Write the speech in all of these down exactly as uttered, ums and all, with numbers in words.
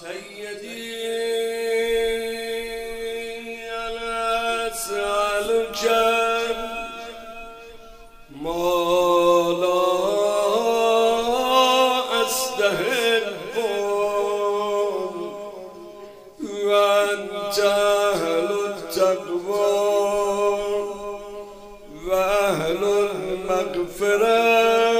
سيدي أنا أسألك ما لا أستحق وأنت أهل التقوى وأهل المغفرة.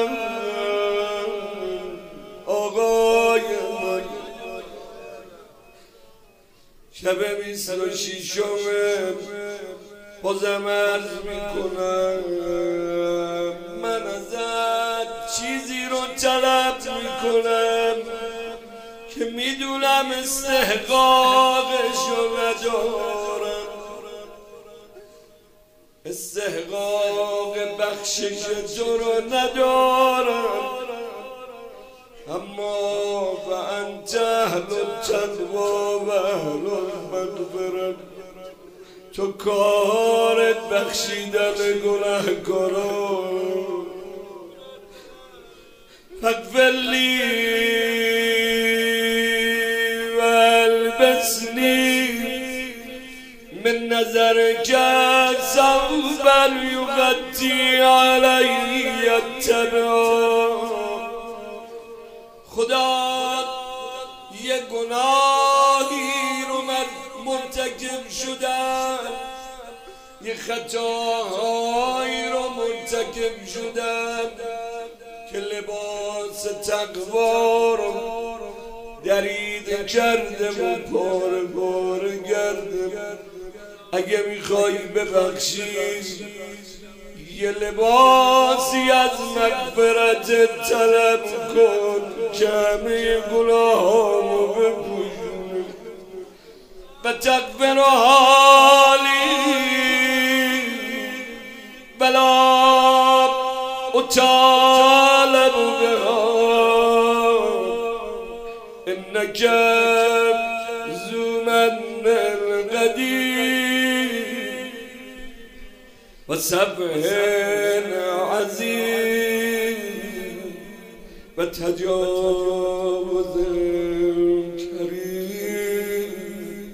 شب بیست و شیشم بازم عرض میکنم من ازت چیزی رو طلب میکنم که میدونم استحقاقشو ندارم، استحقاق بخشش تو رو ندارم، اما و انت اهل التقوی و اهل المغفرة. تو کارت بخشیدن گناهکاران. فاغفر لی و البسنی من نظرک ثوبا یغطی علی التبع. خدا یه گناهی رو من مرتکب شدم، یه خطاهایی رو مرتکب شدم که لباس تقوا رو درید کردم و پاره پاره کردم. اگه میخوای ببخشی یه لباسی از مغفرت طلب کن که همه گناهامو بپوشونه. و تغفر حالی بلا اطالب بها انک ذو من قدیر و سبح عظیم و تجاوز کریم.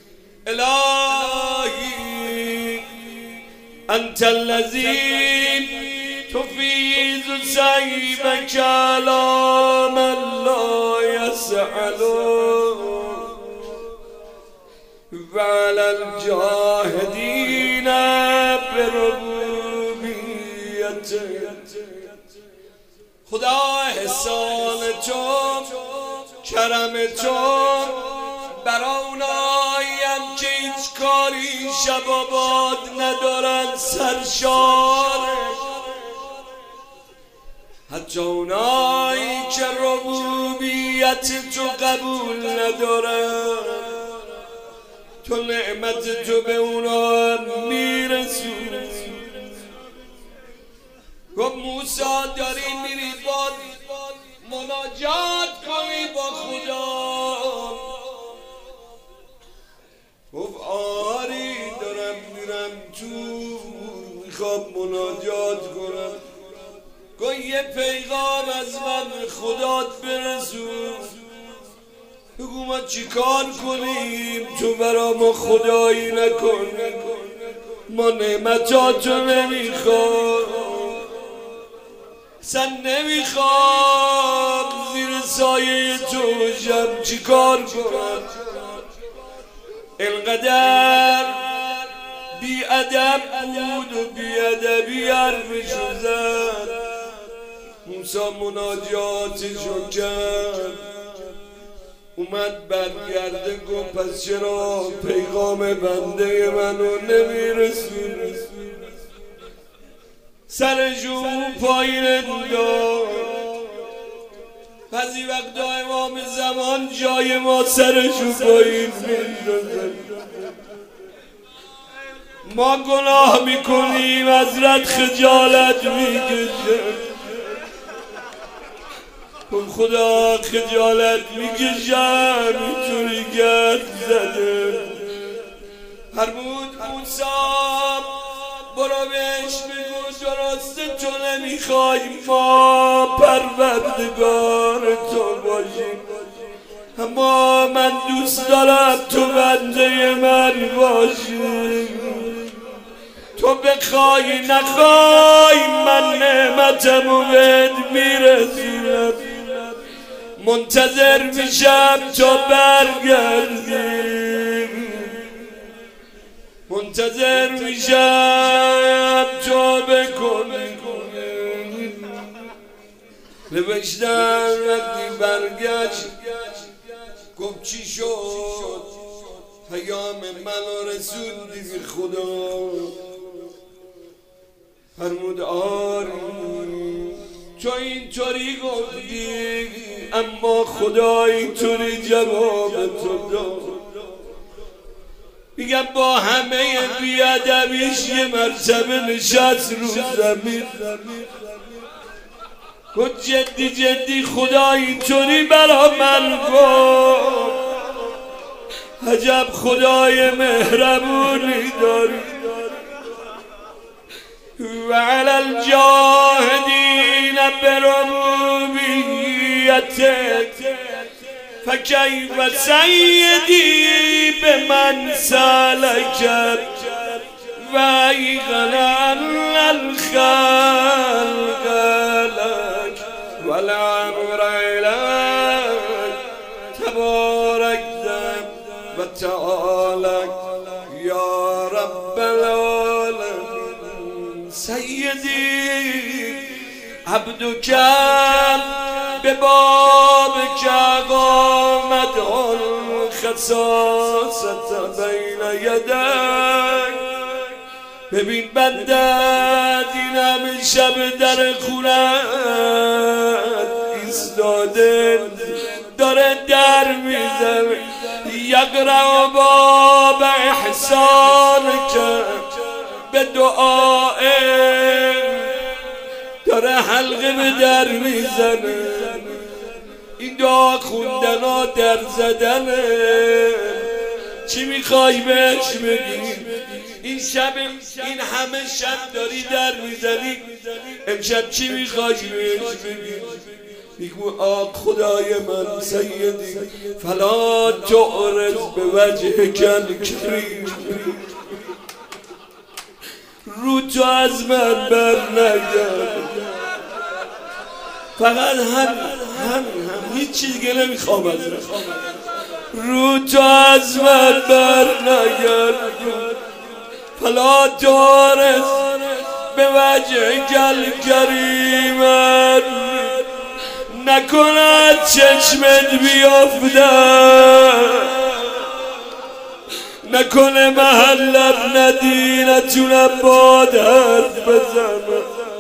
الهی انت الذی تفیض سیبک علی من لا یسأل و علی الجاهدین بربوبیته. خدا احسان تو کرم تو برا اوناییم که هیچ کاری شب و باد ندارن سرشاره، حتی اونایی که ربوبیت تو قبول ندارن تو نعمت تو به اونا میرسونی. گفت موسی داری میری با مناجات کنی با خدا. گفت آری دارم میرم تو میخوام مناجات کنم. گفت یه پیغام از من خدات برسون. بگو ما چی کار کنیم تو برا ما خدایی نکن، ما نعمتاتو نمیخوام، اصلا نمیخوام زیر سایه تو شب چی کار کنم. اینقدر بی ادب بود و بی ادبی حرفشو زد. موسی مناجاتشو کرد، اومد برگرده گفت پس چرا پیغام بنده منو نمیرسونی؟ سرشو پایین داد. بعضی وقتا امام زمان جای ما سرشو پایین میندازه. ما گناه میکنیم حضرت خجالت میکشه. خدا خجالت میکشم اینطوری گرد زده. فرمود موسی برو بهش بگو درسته تو نمیخوای ما پروردگار تو باشیم، اما من دوست دارم تو بنده من باشی، تو بخوای نخوای من نعمتمو بهت میرسونم، منتظر میشم تا برگردی، منتظر میشم تا بکنی. نوشتم وقتی برگشت گفت چی شد؟ پیام منو رسوندی بی خدا؟ فرمود آری تو اینطوری گفتی اما خدا اینطوری جواب تو داد. میگم با همه بیادبیش یه مرتبه نشست رو زمین گفت جدی جدی خدا اینطوری برا من گفت، عجب خدای مهربونی داری. و علی الجاهدین بربوبیتک فکیف سیدی به من سلکت و ایقنا الخلق لک والامر الیک تبارکت و تعالک یا رب العالمین. سیدی عبدک به بابک قامت الخصاصت بین یدک. ببین بندت این همه شب در خونت ایستاده داره در میزنه، یقرأ باب احسان که به دعای داره حلقه به در میزنه. این دعا خوندن ها در زدنه. چی میخوای بهش بگی؟ این شب این همه شب داری در میزنی، امشب چی میخوای بهش بگی؟ میگو آه خدای من سیدی فلا تعرض به وجه کل کریم، رو تو از من بر نگرد، فقط هم هم هم هیچ چیز دیگه نمیخوام از من، رو تو از من بر نگرد. فلا تعرض به وجه کل کریم، نکند چشمت بیافتن، نکنه محلم ندی نتونم باد حرف بزنم.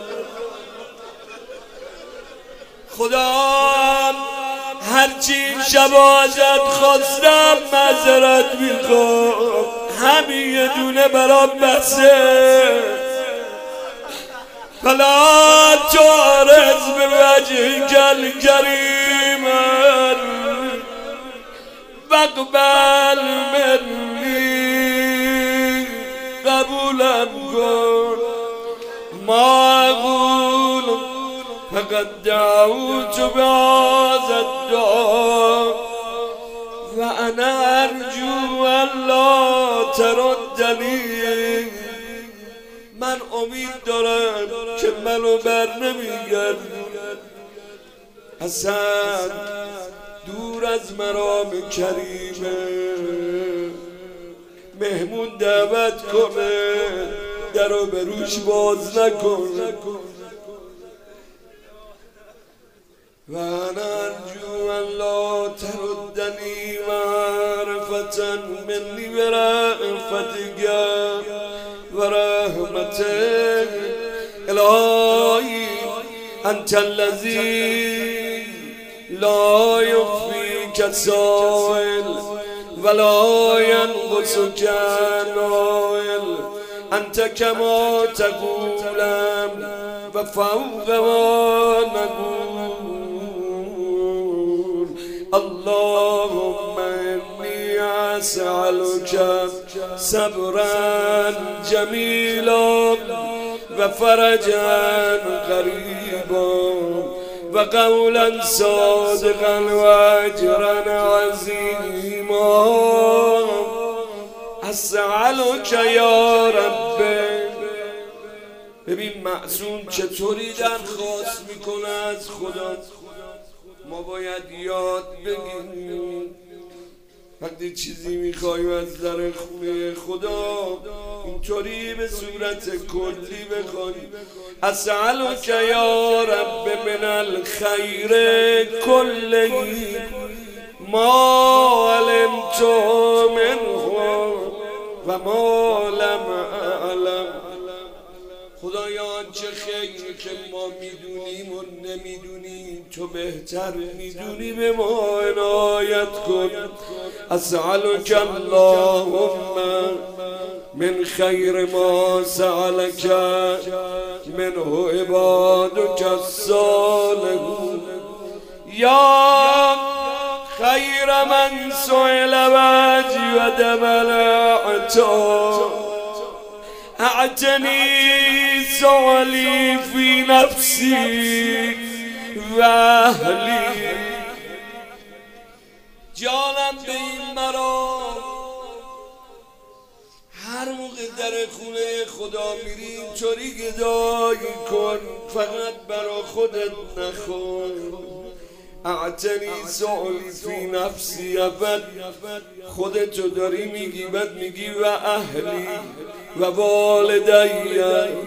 خدا هرچی این شب ازت خواستم معذرت میخوام، همین یه دونه برام بسه. فلا تعرض به وجهک الکریم واقبل منی، قبولم کن ما اقول فقد دعوت بهذا الدعاء و انا ارجو ان لا تردنی. من امید دارم که منو بر نمیگردی، اصلا دور از مرام کریمه. مهمون دعوت کنه درو به روش باز نکن. و انا ارجو ان لا تردنی معرفتا منی برأفتک و رحمتک. الهی انت الذی لا یخفیک سائل ولا ینقصک نائل، انت کما تقولم و فوق ما نقول. اللهم انی اسألک صبرا جمیلا و فرجا قریبا و و قولا صادقا و اجرا عظیما اسألک یا رب. ببین معصوم چطوری درخواست میکنه از خدا. ما باید یاد بگیریم وقتی چیزی میخوایم از در خونه خدا اینطوری به صورت کلی بخوایم اسألک یا رب من الخیر کله ما علمت منه و ما لم اعلم. خدایا آنچه خیری که ما میدونیم و نمیدونیم تو بهتر میدونی به ما عنایت کن. اسألک اللهم من خیر ما سألک منه عبادک الصالحون یا خیر من سئل وجود الاعطا اعتنی سؤالی فی نفسی و اهلی. جانم به این مرا هر موقع در خونه خدا میری اینطوری گدایی کن فقط برا خودت نخون. اعتنی سؤالی فی نفسی ابد خودتو داری میگی بعد میگی و اهلی و والدی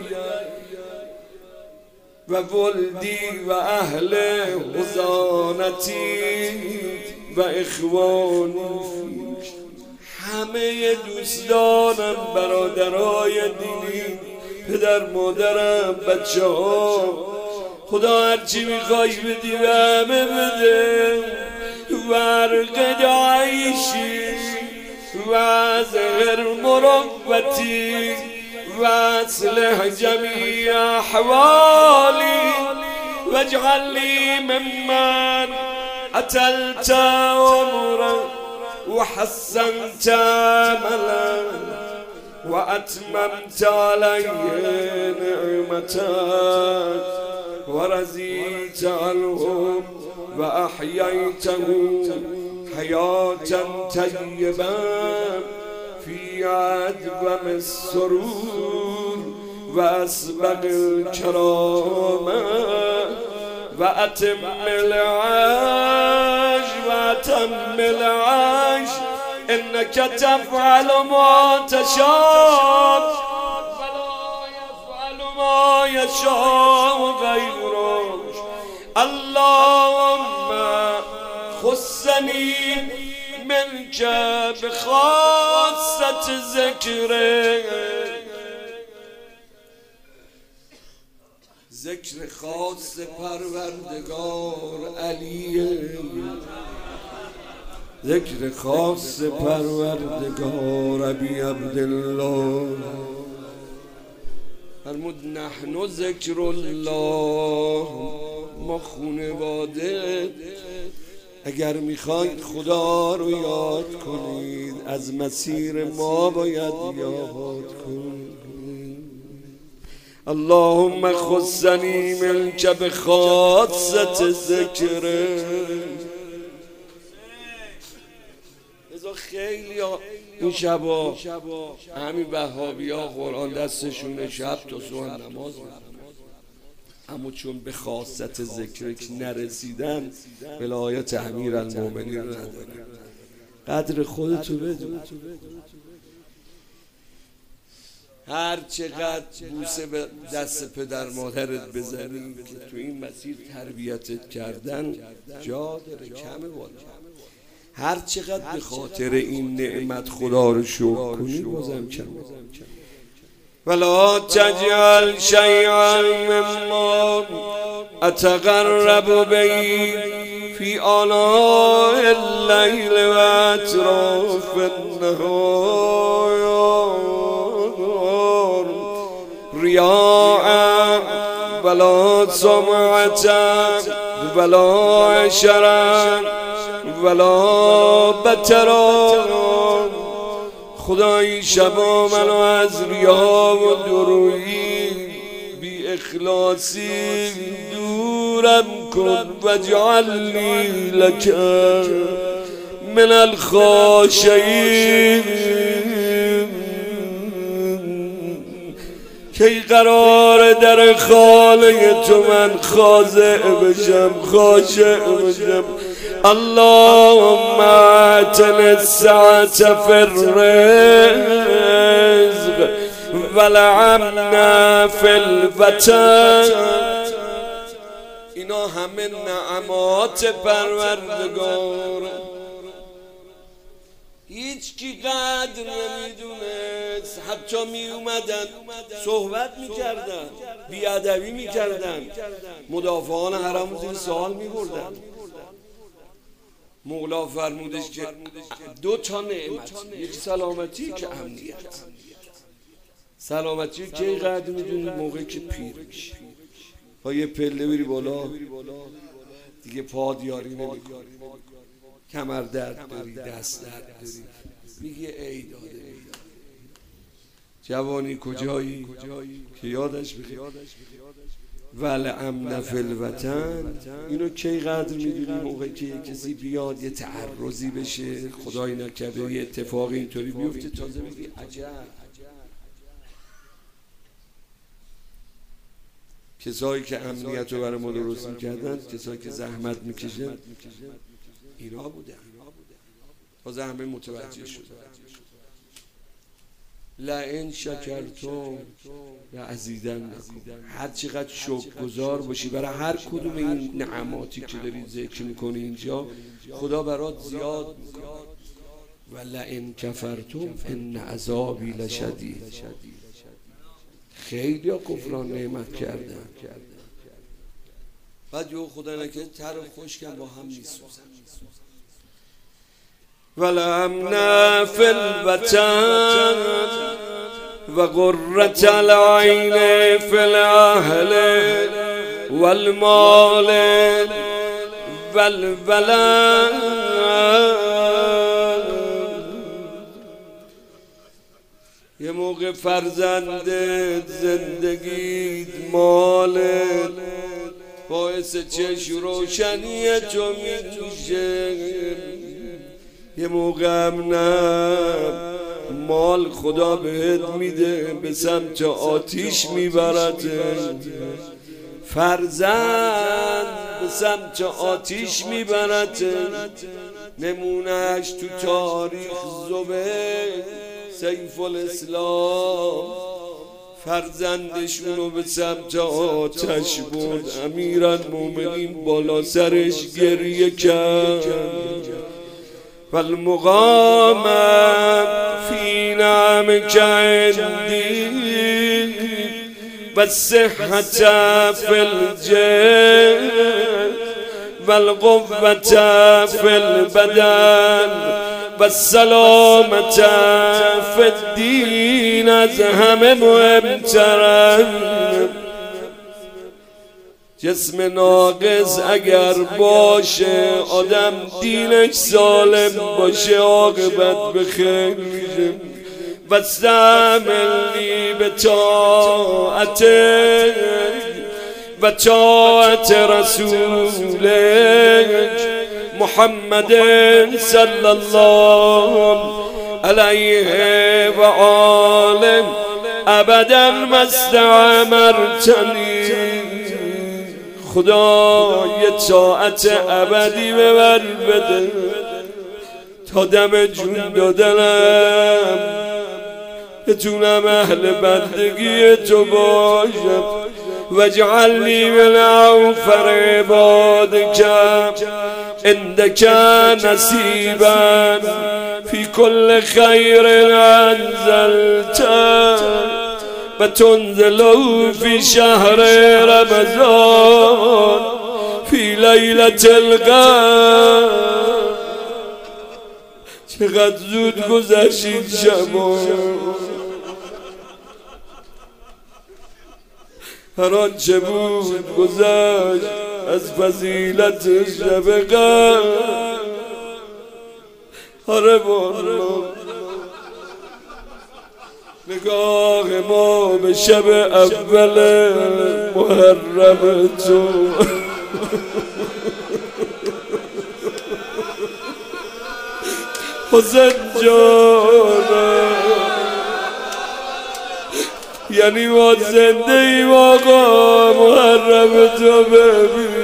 و ولدی و اهل حضانتی و اخوانی. همه دوستانم برادرای دینی پدر مادرم بچه ها خدا هرچی میخوای بدی و همه بده. ورقد عیشی و زهر مروتی و اصلح جمیع احوالی و اجعل لی ممن اتلت عمرا و حسنت عملا و اتممت علیه نعمتك و رضیت عنهم و احییتهم حیاتا طیبا فی عدوم السرور و اسبق الکرامه و اتم العیش و اتم العیش انک تفعل ما تشاء ولا یفعل ما یشاء غیرک. اللهم خصنی منک بخاصة ذکرک. ذکر خاص پروردگار علیه، ذکر خاص پروردگار ابی عبدالله. فرمود نحن ذکر الله، ما خانواده اگر میخواید خدا رو یاد کنید از مسیر ما باید یاد کنید. اللهم خصنی منک بخاصة ذکرک. ازا خیلی ها این شبا همین وهابی ها قرآن دستشونه شب تا صبح نماز می‌خونن، اما چون به خاصت ذکرک نرسیدن ولایت امیرالمومنین رو ندارن. قدر خودتو بدون. هر چقدر بوسه به دست پدر مادرت بزنی که تو این مسیر تربیتت کردن جا داره، کمه والا. هر چقدر به خاطر این نعمت خدا رو شکر کنی بازم کمه. ولا تجعل شیئا مما اتقرب به فی آناء اللیل و اطراف النهار ریاء ولا سمعة ولا عشرا ولا بترا. خدای شبا منو از ریا و درویی بی اخلاصی دورم کن واجعلنی لک من الخاشعین. کی قرار در خانه تو من خاضع بشم خاشع بشم. اللهم اعطنا السعة في الرزق والامن في الوطن. اینا همه نعمات پروردگار. هیچ کی قدر نمیدونست. حتی می اومدن صحبت میکردن، بیادبی میکردن، مدافعان حرم زیر سوال میبردن. مولا فرمودش که دو تا نعمت، یک سلامتی که امنیت. سلامتی که قدر میدونی موقعی که پیر میشی، با یه پله بری بالا دیگه پا دیاری نمیکنی، کمر درد داری، دست درد داری، میگه ای داده جوانی کجایی که یادش بخیر. والامن فی الوطن. اینو کی قدر میدونی؟ موقعی که کسی بیاد یه تعرضی بشه، خدای نکرده یه اتفاق اینطوری بیفته، تازه میگی عجب. کسایی که امنیت رو برای ما درست میکردن، کسایی که زحمت میکشن، اینا بودن. تازه همه متوجه شدن. لئن شکرتم لازیدنکم. هر چقدر شکرگزار باشی برای هر کدوم این نعماتی که داری ذکر میکنی اینجا، خدا برات زیاد میکنه. و لئن کفرتم ان عذابی لشدید. خیلی ها کفران نعمت کردن، بعد یه خدا نکرده تر و خشکم با هم میسوزن. والامن فی الوطن و قرة العین فی الاهل والمال والولد. یه موقع فرزندت، زندگیت، مالت باعث چشم روشنی تو میشه. یه موقع هم نه، مال خدا بهت میده به سمت آتیش میبرد. فرزند به سمت آتیش میبرد. نمونهش تو تاریخ زبیر سیف الاسلام فرزندشونو به سمت آتش برد. امیرالمومنین بالا سرش گریه کرد. والمقام فی نعمک عندی والصحة فی الجسم والقوة فی البدن والسلامة فی الدین. از همه مهمترن. جسم ناقص اگر باشه، آدم دینش سالم باشه، عاقبت به خیر میشه. و استعملنی به طاعتک و طاعت رسولک محمد صلی الله علیه و آله ابدا ما استعمرتنی. خدا یه طاعت ابدی به من بده تا دم جون دادنم بتونم اهل بندگی تو باشم. واجعلنی من اوفر عبادک عندک نصیبا فی کل خیر انزلته و تنزلوا فی شهر رمضان فی لیلة القدر. چقدر زود گذشت شما. هر آنچه بود گذشت از فضیلت شب قدر. آره والله نگاه ما به شب اول محرم تو حسین جانم یعنی ما زنده ایم آقا محرم تو ببین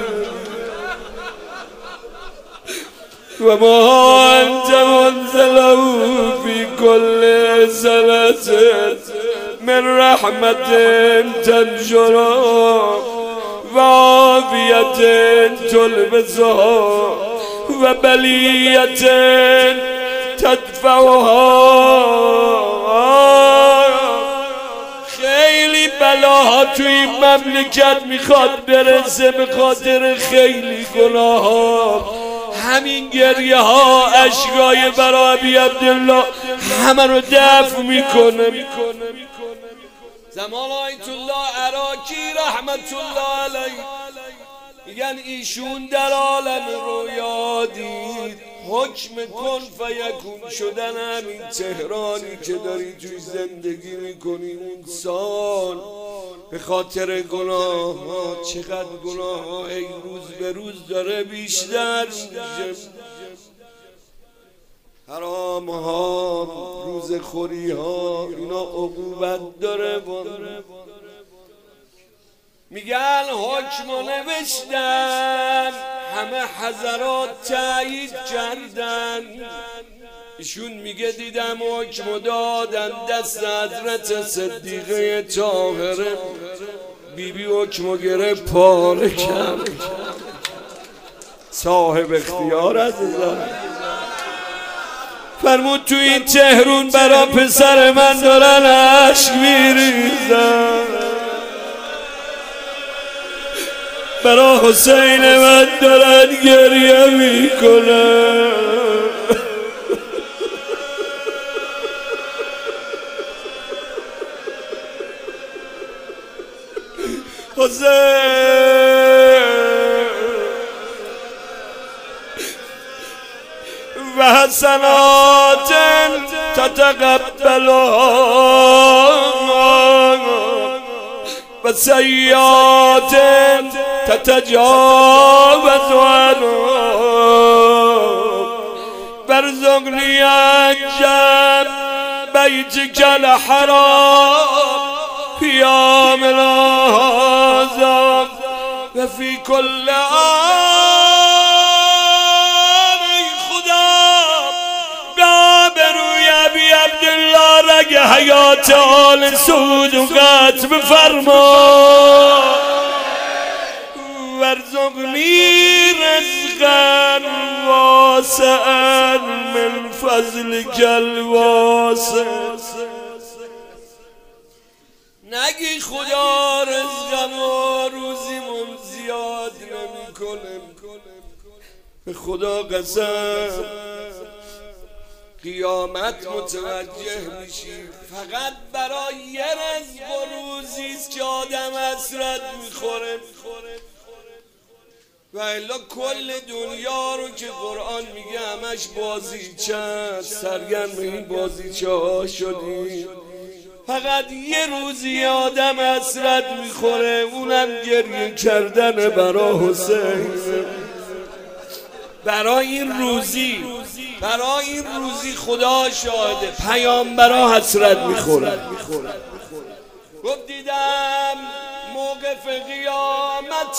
و ما انت منزله فی کل سنة من رحمت تنشر و عافیت تلبسها و بلیت تدفعها. خیلی بلاها توی این مملکت میخواد برسه به خاطر خیلی گناه ها. همین گریه ها اشکای برای ابی عبدالله همه رو دفع میکنه. زمان آیت الله عراقی رحمت الله علیه میگن ایشون در عالم رویا دید حکم کن فیکون شدن همین تهرانی که داری توی زندگی میکنی اون سال به خاطر گناه ها. چقدر گناه ها ای روز به روز داره بیشتر میشه. حرام ها، روز خوری ها، اینا عقوبت داره. میگن حکم نوشتن همه حضرات تایید کردن. ایشون میگه دیدم حکم دادن دست حضرت صدیقه طاهره. بیبی حکم گره پاره کرد. صاحب اختیار عزیزان فرمود تو این تهرون برا پسر من دارن عشق میریزن، برا حسین من دارن گریه میکنن. حسین و حسنات تتقبلها و سیئات تتجاوز عنها وارزقنی عجب بیتک الحرام فی عامنا هذا و فی کل عام. ای خدا به آبروی ابی عبدالله رگ حیات آل سعود و قطع بفرما. وارزقنی رزقا واسعا من فضلک الواسع. نگی خدا رزقم و روزیمون زیاد نمیکنه. به خدا قسم قیامت متوجه میشی فقط برای یه رزق و روزیست که آدم حسرت میخوره. و الا کل دنیا رو که قرآن میگه همش بازیچه سرگرم این بازیچه ها شدی. فقط یه روزی آدم حسرت میخوره اونم گریه کردن برای حسین. برای این روزی برای این روزی خدا شاهده پیامبرا حسرت میخورن. گفت دیدم موقف قیامت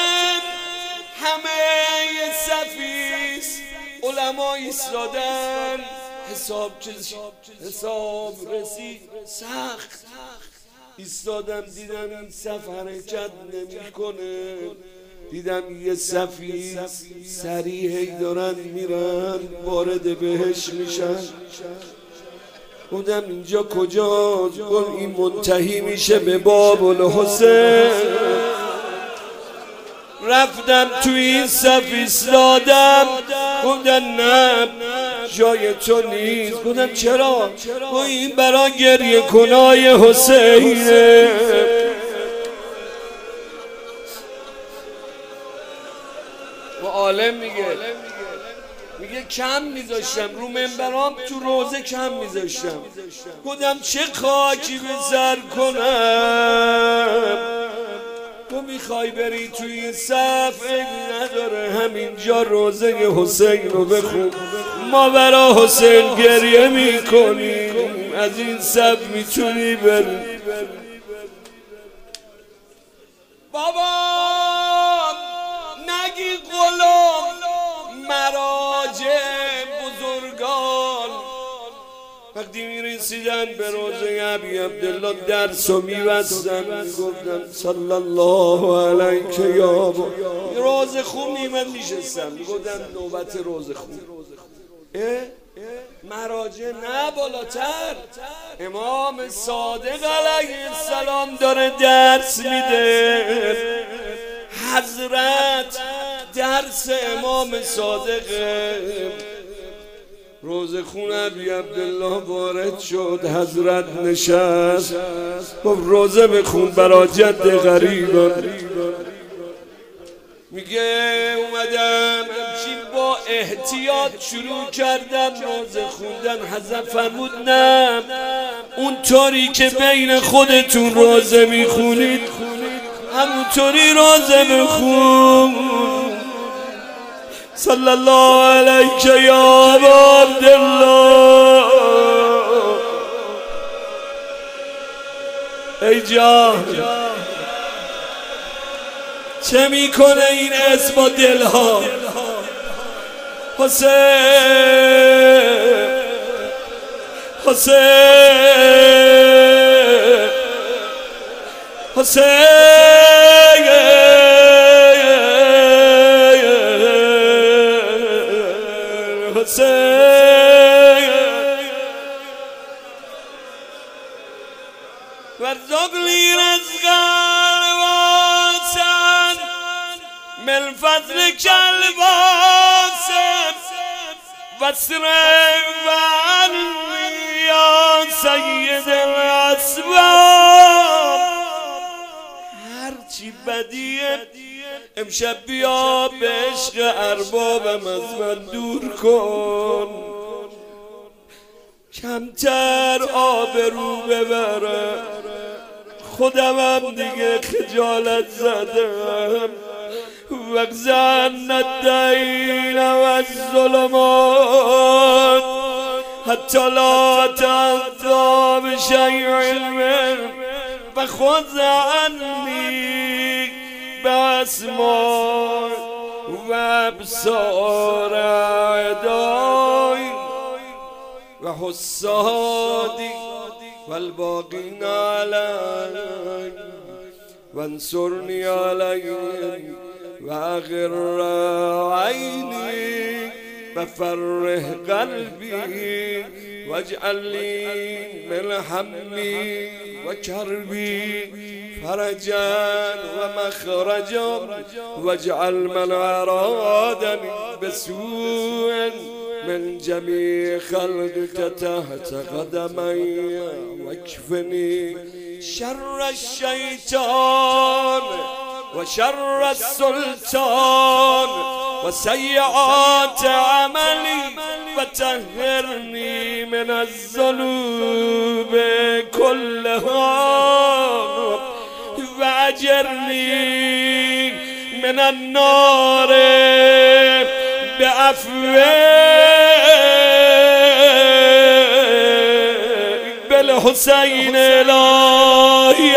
همه صفیست علما ایستادن حساب حساب رسید سخت ایستادم دیدم این صف حرکت نمی کنه. دیدم یه صفی سریع دارن میرن وارد بهش میشن. بودم اینجا کجاست؟ گفت این منتهی میشه به باب الحسین. رفتم توی این صف ایستادم. گفتن نه جای تو نیست. گفتم چرا؟ گفت این برای گریه کنای حسینه. و عالم میگه میگه کم میذاشتم رو منبرام تو روزه کم میذاشتم. گفتم چه خاکی به سر کنم. تو میخوای بری توی این صف نداره، همینجا روزه حسین رو بخون، ما برا حسین گریه میکنیم، از این صف میتونی بری. بابا نگی غلام مراجع بزرگان وقتی میرسیدن به روزه ابی عبدالله درس و میبستن میگفتن صلی الله علیک یا ابا. روزه خون نیمت میشستن میگفتن نوبت روزه خون. مراجع نه بالاتر، امام صادق علیه السلام داره درس میده. حضرت درس امام صادق روزه خون ابی عبدالله وارد شد، حضرت نشست گفت روزه بخون برا جد غریبان. میگه اومدم همچین با احتیاط شروع کردم روزه خوندن. حضرت فرمود نه، اونطوری که بین خودتون روزه میخونید همونطوری روزه بخون. صلی الله علیک یا ابا عبدالله. ای جان چه میکنه این اسم با دلها؟ حسین حسین حسین حسین ورزقنی رزقا واسعا من فضلک الواسع واصرف عنی یا سید الاسباب. هرچی بدیه امشب بیا به عشق اربابم از من دور کن، کمتر آبرو ببره، خودمم دیگه خجالت زدم. واغزن الدین و الظلمات حتی لا تنظر بشیء من و خذ عنی باسماء و ابصار اعدای و حسادی والباقین علی وانصرنی علیهم و اغر عینی و فرح قلبی واجعل لی من همي و کربی فرجا و مخرجا واجعل من ارادنی بسوء من جميع خلقك تحت قدمي واكفني شر الشيطان وشر السلطان وسيئات عملي وطهرني من الذنوب كلها واجرني من النار بعفوك بالحسين الهي